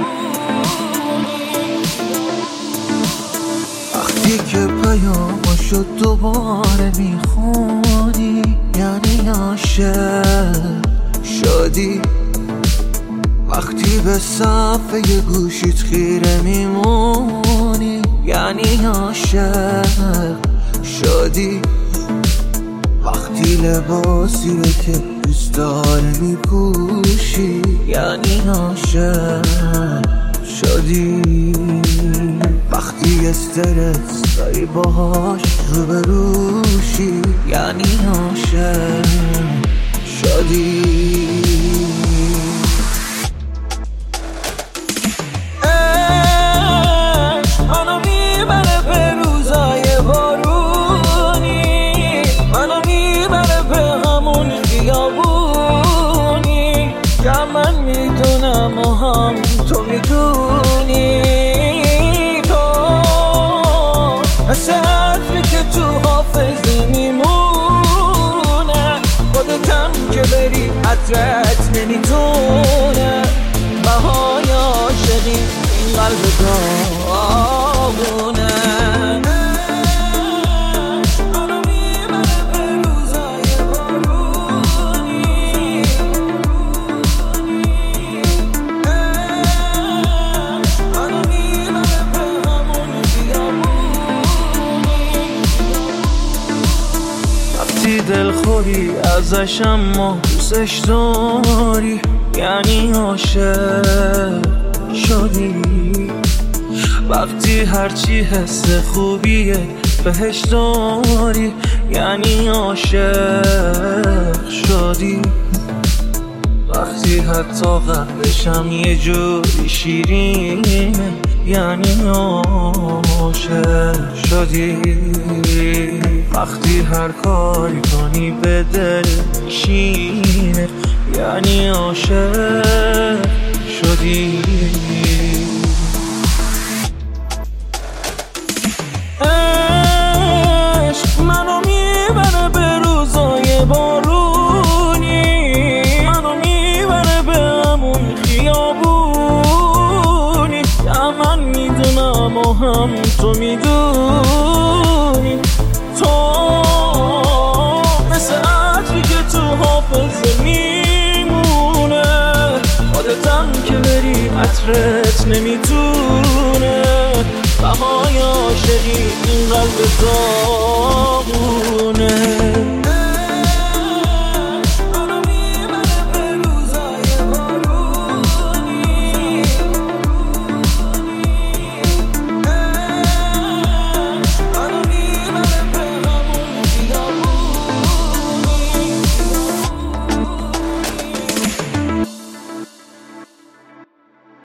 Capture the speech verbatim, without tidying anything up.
وقتی که پیامشو دوباره میخونی یعنی عاشق شدی. وقتی به صفحه گوشیت خیره میمونی یعنی عاشق شدی. وقتی لباسی رو که دوست داره میپوشی یعنی عاشق شدی. وقتی استرس داری باهاش روبروشی یعنی عاشق شدی. من میدونم و هم تو میدونی، تو مثل حرفی که تو حافظه میمونه، خودتم که بری عطرت نمیتونه. بهای عاشقی این قلب داغونه. دلخوری ازش اما دوستش داری یعنی عاشق شدی. وقتی هرچی حس خوبیه بهش داری یعنی عاشق شدی. وقتی حتی قهرشم یه جوری شیرینه یعنی عاشق شدی. وقتی هر کاری کنی به دل شینه یعنی عاشق شدی. عشق منو میبره به روزای بارونی، منو میبره به همون خیابونی. یا من میدونم و هم تو میدونی، تو مثل عطری که تو حافظه میمونه، خودتم که بری عطرت نمیتونه. بهای عاشقی این قلب داغونه.